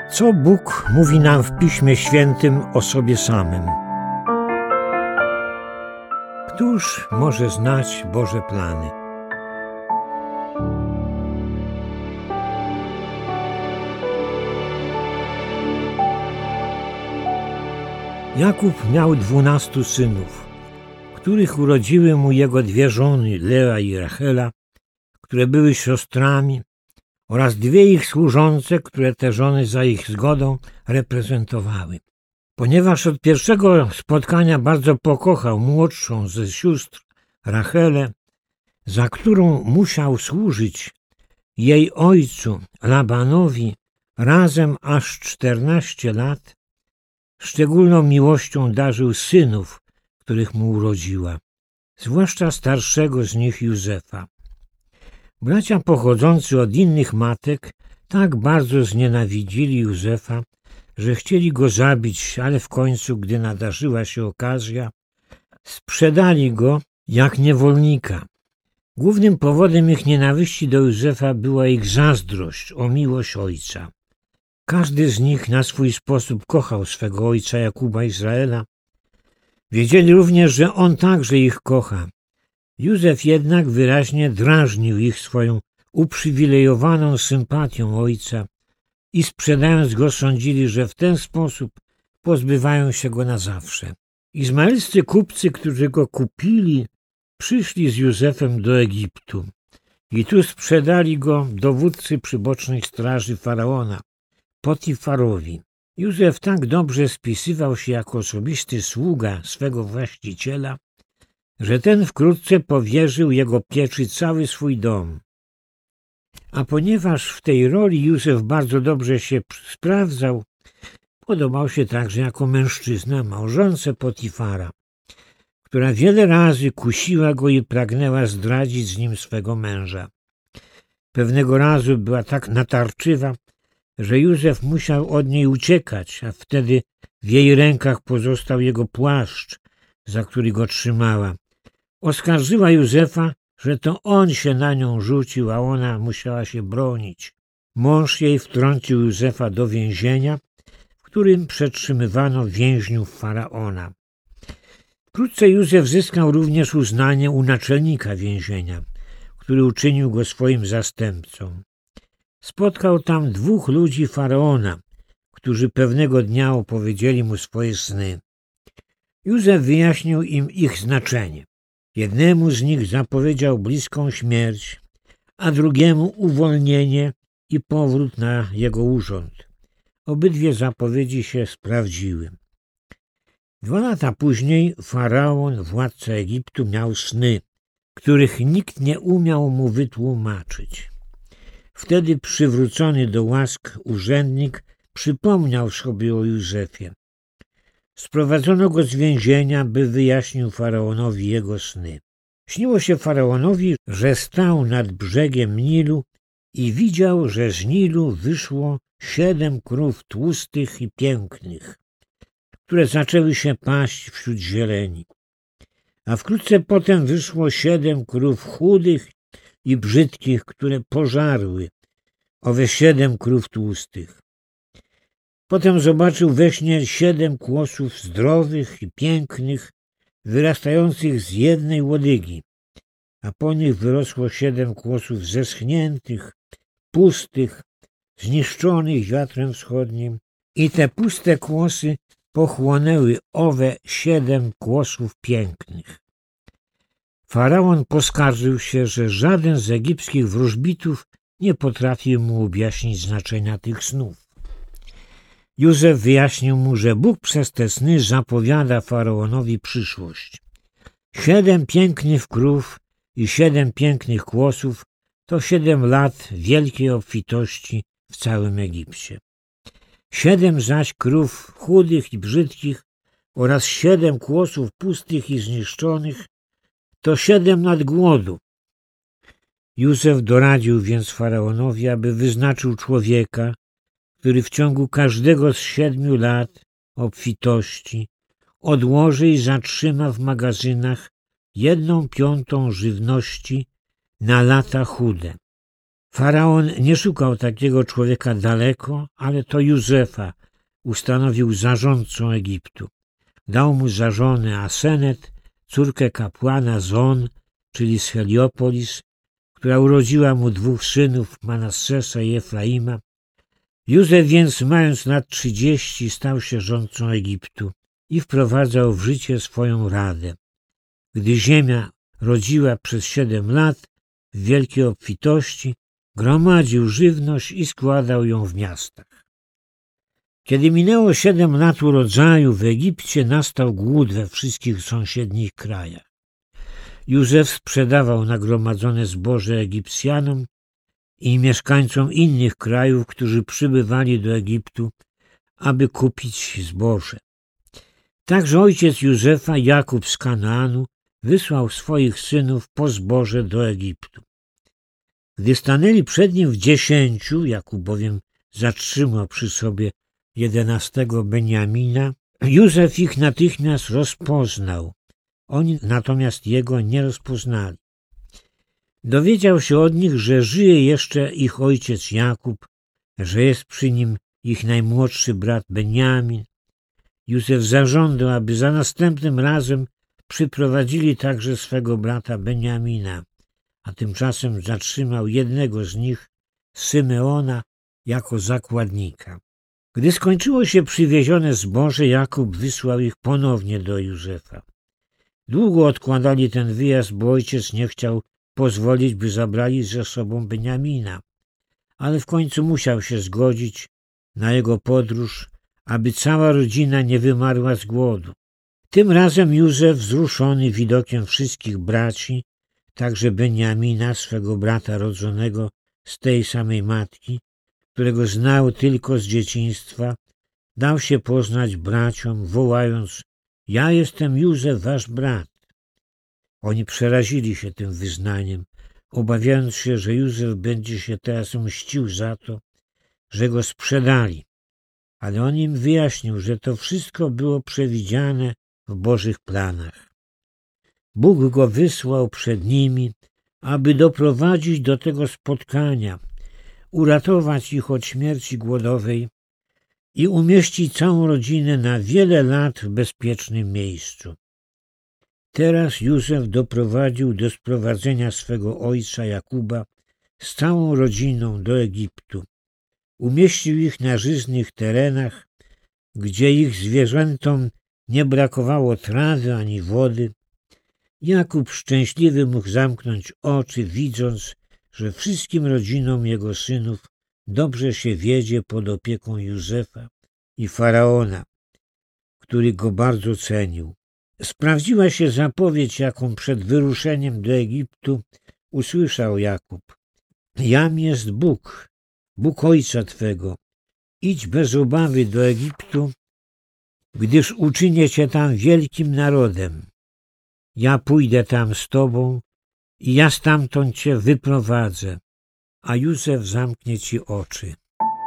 Co Bóg mówi nam w Piśmie Świętym o sobie samym? Któż może znać Boże plany? Jakub miał 12 synów, których urodziły mu jego 2 żony, Lea i Rachela, które były siostrami, oraz 2 ich służące, które te żony za ich zgodą reprezentowały. Ponieważ od pierwszego spotkania bardzo pokochał młodszą ze sióstr, Rachelę, za którą musiał służyć jej ojcu Labanowi razem aż 14 lat, szczególną miłością darzył synów, których mu urodziła, zwłaszcza starszego z nich Józefa. Bracia pochodzący od innych matek tak bardzo znienawidzili Józefa, że chcieli go zabić, ale w końcu, gdy nadarzyła się okazja, sprzedali go jak niewolnika. Głównym powodem ich nienawiści do Józefa była ich zazdrość o miłość ojca. Każdy z nich na swój sposób kochał swego ojca Jakuba Izraela. Wiedzieli również, że on także ich kocha. Józef jednak wyraźnie drażnił ich swoją uprzywilejowaną sympatią ojca i sprzedając go sądzili, że w ten sposób pozbywają się go na zawsze. Izmaelscy kupcy, którzy go kupili, przyszli z Józefem do Egiptu i tu sprzedali go dowódcy przybocznej straży faraona, Potifarowi. Józef tak dobrze spisywał się jako osobisty sługa swego właściciela, że ten wkrótce powierzył jego pieczy cały swój dom. A ponieważ w tej roli Józef bardzo dobrze się sprawdzał, podobał się także jako mężczyzna małżonce Potifara, która wiele razy kusiła go i pragnęła zdradzić z nim swego męża. Pewnego razu była tak natarczywa, że Józef musiał od niej uciekać, a wtedy w jej rękach pozostał jego płaszcz, za który go trzymała. Oskarżyła Józefa, że to on się na nią rzucił, a ona musiała się bronić. Mąż jej wtrącił Józefa do więzienia, w którym przetrzymywano więźniów faraona. Wkrótce Józef zyskał również uznanie u naczelnika więzienia, który uczynił go swoim zastępcą. Spotkał tam 2 ludzi faraona, którzy pewnego dnia opowiedzieli mu swoje sny. Józef wyjaśnił im ich znaczenie. Jednemu z nich zapowiedział bliską śmierć, a drugiemu uwolnienie i powrót na jego urząd. Obydwie zapowiedzi się sprawdziły. 2 lata później faraon, władca Egiptu, miał sny, których nikt nie umiał mu wytłumaczyć. Wtedy przywrócony do łask urzędnik przypomniał sobie o Józefie. Sprowadzono go z więzienia, by wyjaśnił faraonowi jego sny. Śniło się faraonowi, że stał nad brzegiem Nilu i widział, że z Nilu wyszło 7 krów tłustych i pięknych, które zaczęły się paść wśród zieleni. A wkrótce potem wyszło 7 krów chudych i brzydkich, które pożarły owe 7 krów tłustych. Potem zobaczył we śnie 7 kłosów zdrowych i pięknych, wyrastających z jednej łodygi, a po nich wyrosło 7 kłosów zeschniętych, pustych, zniszczonych wiatrem wschodnim i te puste kłosy pochłonęły owe 7 kłosów pięknych. Faraon poskarżył się, że żaden z egipskich wróżbitów nie potrafił mu objaśnić znaczenia tych snów. Józef wyjaśnił mu, że Bóg przez te sny zapowiada faraonowi przyszłość. 7 pięknych krów i 7 pięknych kłosów to 7 lat wielkiej obfitości w całym Egipcie. 7 zaś krów chudych i brzydkich oraz 7 kłosów pustych i zniszczonych to 7 lat głodu. Józef doradził więc faraonowi, aby wyznaczył człowieka, który w ciągu każdego z 7 lat obfitości odłoży i zatrzyma w magazynach 1/5 żywności na lata chude. Faraon nie szukał takiego człowieka daleko, ale to Józefa ustanowił zarządcą Egiptu. Dał mu za żonę Asenet, córkę kapłana Zon, czyli z Heliopolis, która urodziła mu 2 synów, Manassesa i Efraima. Józef więc, mając lat 30, stał się rządcą Egiptu i wprowadzał w życie swoją radę. Gdy ziemia rodziła przez 7 lat w wielkiej obfitości, gromadził żywność i składał ją w miastach. Kiedy minęło 7 lat urodzaju, w Egipcie nastał głód we wszystkich sąsiednich krajach. Józef sprzedawał nagromadzone zboże Egipcjanom i mieszkańcom innych krajów, którzy przybywali do Egiptu, aby kupić zboże. Także ojciec Józefa, Jakub z Kanaanu, wysłał swoich synów po zboże do Egiptu. Gdy stanęli przed nim w 10, Jakub bowiem zatrzymał przy sobie 11 Beniamina, Józef ich natychmiast rozpoznał. Oni natomiast jego nie rozpoznali. Dowiedział się od nich, że żyje jeszcze ich ojciec Jakub, że jest przy nim ich najmłodszy brat Beniamin. Józef zażądał, aby za następnym razem przyprowadzili także swego brata Beniamina, a tymczasem zatrzymał jednego z nich, Symeona, jako zakładnika. Gdy skończyło się przywiezione zboże, Jakub wysłał ich ponownie do Józefa. Długo odkładali ten wyjazd, bo ojciec nie chciał pozwolić, by zabrali ze sobą Beniamina, ale w końcu musiał się zgodzić na jego podróż, aby cała rodzina nie wymarła z głodu. Tym razem Józef, wzruszony widokiem wszystkich braci, także Beniamina, swego brata rodzonego z tej samej matki, którego znał tylko z dzieciństwa, dał się poznać braciom, wołając: ja jestem Józef, wasz brat. Oni przerazili się tym wyznaniem, obawiając się, że Józef będzie się teraz mścił za to, że go sprzedali. Ale on im wyjaśnił, że to wszystko było przewidziane w Bożych planach. Bóg go wysłał przed nimi, aby doprowadzić do tego spotkania, uratować ich od śmierci głodowej i umieścić całą rodzinę na wiele lat w bezpiecznym miejscu. Teraz Józef doprowadził do sprowadzenia swego ojca Jakuba z całą rodziną do Egiptu. Umieścił ich na żyznych terenach, gdzie ich zwierzętom nie brakowało trawy ani wody. Jakub szczęśliwy mógł zamknąć oczy, widząc, że wszystkim rodzinom jego synów dobrze się wiedzie pod opieką Józefa i Faraona, który go bardzo cenił. Sprawdziła się zapowiedź, jaką przed wyruszeniem do Egiptu usłyszał Jakub. Jam jest Bóg, Bóg ojca twego. Idź bez obawy do Egiptu, gdyż uczynię cię tam wielkim narodem. Ja pójdę tam z tobą i ja stamtąd cię wyprowadzę, a Józef zamknie ci oczy.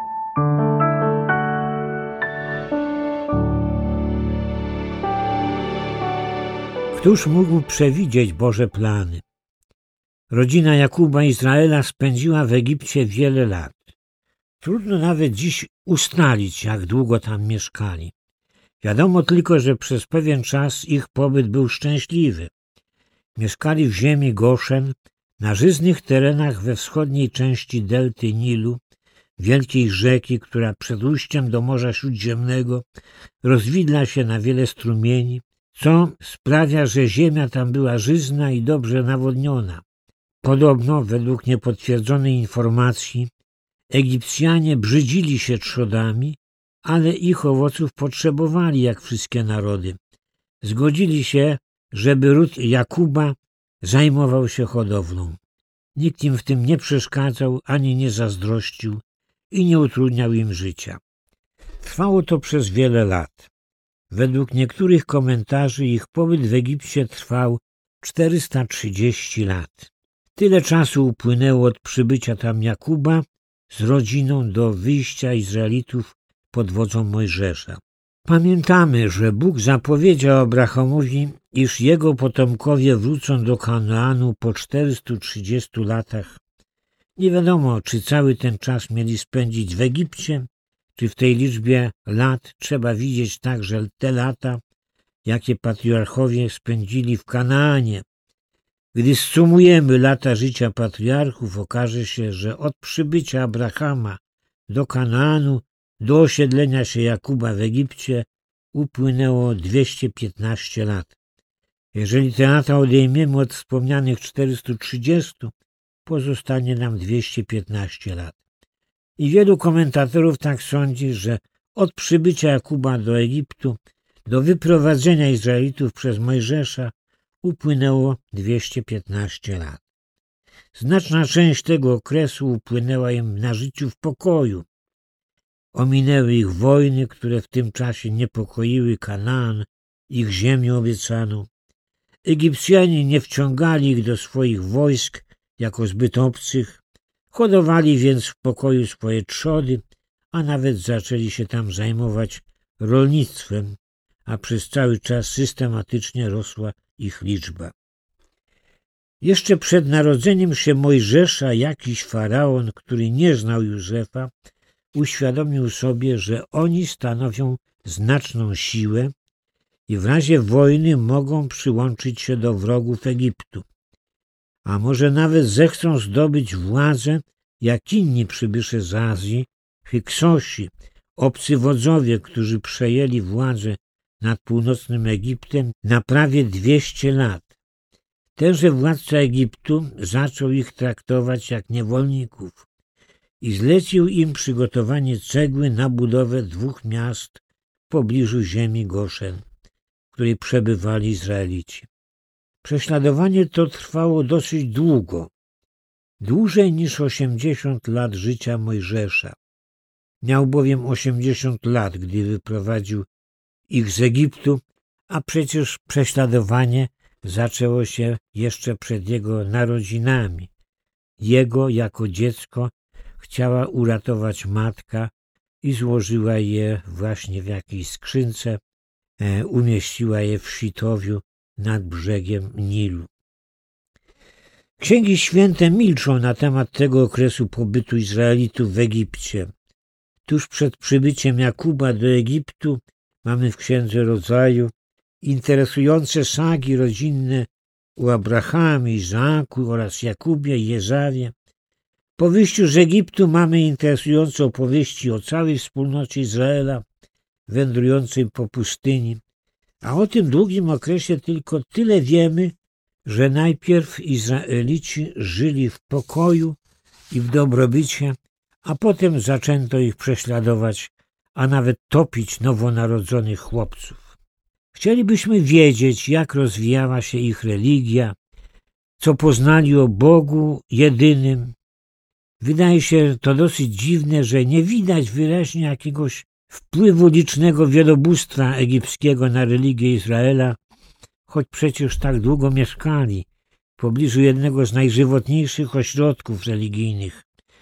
Któż mógł przewidzieć Boże plany? Rodzina Jakuba Izraela spędziła w Egipcie wiele lat. Trudno nawet dziś ustalić, jak długo tam mieszkali. Wiadomo tylko, że przez pewien czas ich pobyt był szczęśliwy. Mieszkali w ziemi Goszen, na żyznych terenach we wschodniej części delty Nilu, wielkiej rzeki, która przed ujściem do Morza Śródziemnego rozwidla się na wiele strumieni, co sprawia, że ziemia tam była żyzna i dobrze nawodniona. Podobno, według niepotwierdzonej informacji, Egipcjanie brzydzili się trzodami, ale ich owoców potrzebowali jak wszystkie narody. Zgodzili się, żeby ród Jakuba zajmował się hodowlą. Nikt im w tym nie przeszkadzał ani nie zazdrościł i nie utrudniał im życia. Trwało to przez wiele lat. Według niektórych komentarzy ich pobyt w Egipcie trwał 430 lat. Tyle czasu upłynęło od przybycia tam Jakuba z rodziną do wyjścia Izraelitów pod wodzą Mojżesza. Pamiętamy, że Bóg zapowiedział Abrahamowi, iż jego potomkowie wrócą do Kanaanu po 430 latach, Nie wiadomo, czy cały ten czas mieli spędzić w Egipcie, czy w tej liczbie lat trzeba widzieć także te lata, jakie patriarchowie spędzili w Kanaanie. Gdy zsumujemy lata życia patriarchów, okaże się, że od przybycia Abrahama do Kanaanu do osiedlenia się Jakuba w Egipcie upłynęło 215 lat. Jeżeli te lata odejmiemy od wspomnianych 430, pozostanie nam 215 lat. I wielu komentatorów tak sądzi, że od przybycia Jakuba do Egiptu do wyprowadzenia Izraelitów przez Mojżesza upłynęło 215 lat. Znaczna część tego okresu upłynęła im na życiu w pokoju. Ominęły ich wojny, które w tym czasie niepokoiły Kanaan, ich ziemię obiecaną. Egipcjanie nie wciągali ich do swoich wojsk jako zbyt obcych, hodowali więc w pokoju swoje trzody, a nawet zaczęli się tam zajmować rolnictwem, a przez cały czas systematycznie rosła ich liczba. Jeszcze przed narodzeniem się Mojżesza jakiś faraon, który nie znał Józefa, uświadomił sobie, że oni stanowią znaczną siłę i w razie wojny mogą przyłączyć się do wrogów Egiptu. A może nawet zechcą zdobyć władzę, jak inni przybysze z Azji, Hyksosi, obcy wodzowie, którzy przejęli władzę nad północnym Egiptem na prawie 200 lat. Tenże władca Egiptu zaczął ich traktować jak niewolników i zlecił im przygotowanie cegły na budowę 2 miast w pobliżu ziemi Goszen, w której przebywali Izraelici. Prześladowanie to trwało dosyć długo, dłużej niż 80 lat życia Mojżesza. Miał bowiem 80 lat, gdy wyprowadził ich z Egiptu, a przecież prześladowanie zaczęło się jeszcze przed jego narodzinami. Jego jako dziecko chciała uratować matka i złożyła je właśnie w jakiejś skrzynce, umieściła je w Sitowiu nad brzegiem Nilu. Księgi święte milczą na temat tego okresu pobytu Izraelitów w Egipcie. Tuż przed przybyciem Jakuba do Egiptu mamy w Księdze Rodzaju interesujące sagi rodzinne u Abrahamie, Izaaku oraz Jakubie i Ezawie. Po wyjściu z Egiptu mamy interesujące opowieści o całej wspólnocie Izraela wędrującej po pustyni, a o tym długim okresie tylko tyle wiemy, że najpierw Izraelici żyli w pokoju i w dobrobycie, a potem zaczęto ich prześladować, a nawet topić nowonarodzonych chłopców. Chcielibyśmy wiedzieć, jak rozwijała się ich religia, co poznali o Bogu jedynym. Wydaje się to dosyć dziwne, że nie widać wyraźnie jakiegoś wpływu licznego wielobóstwa egipskiego na religię Izraela, choć przecież tak długo mieszkali w pobliżu jednego z najżywotniejszych ośrodków religijnych,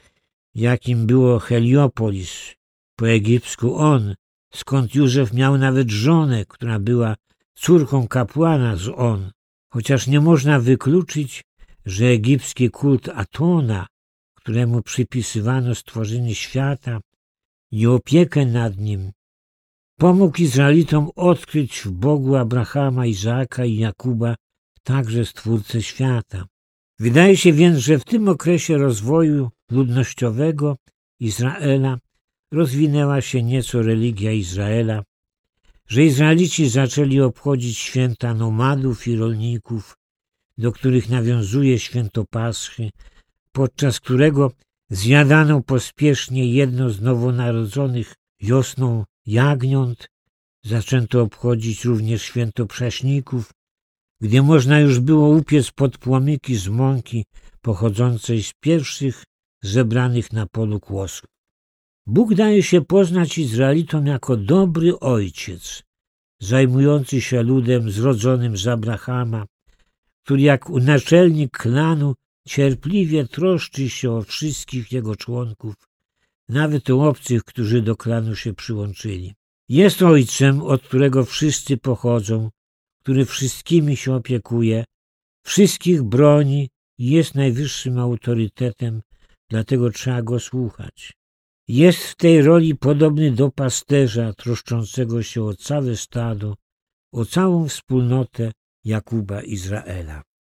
jakim było Heliopolis, po egipsku On, skąd Józef miał nawet żonę, która była córką kapłana z On, chociaż nie można wykluczyć, że egipski kult Atona, któremu przypisywano stworzenie świata i opiekę nad nim, pomógł Izraelitom odkryć w Bogu Abrahama, Izaaka i Jakuba także Stwórcę świata. Wydaje się więc, że w tym okresie rozwoju ludnościowego Izraela rozwinęła się nieco religia Izraela, że Izraelici zaczęli obchodzić święta nomadów i rolników, do których nawiązuje święto Paschy, podczas którego zjadano pospiesznie jedno z nowonarodzonych wiosną jagniąt. Zaczęto obchodzić również święto Prześników, gdzie można już było upiec podpłomyki z mąki pochodzącej z pierwszych zebranych na polu kłosów. Bóg daje się poznać Izraelitom jako dobry ojciec, zajmujący się ludem zrodzonym z Abrahama, który jak naczelnik klanu cierpliwie troszczy się o wszystkich jego członków, nawet o obcych, którzy do klanu się przyłączyli. Jest ojcem, od którego wszyscy pochodzą, który wszystkimi się opiekuje, wszystkich broni i jest najwyższym autorytetem dlatego trzeba go słuchać. Jest w tej roli podobny do pasterza troszczącego się o całe stado, o całą wspólnotę Jakuba Izraela.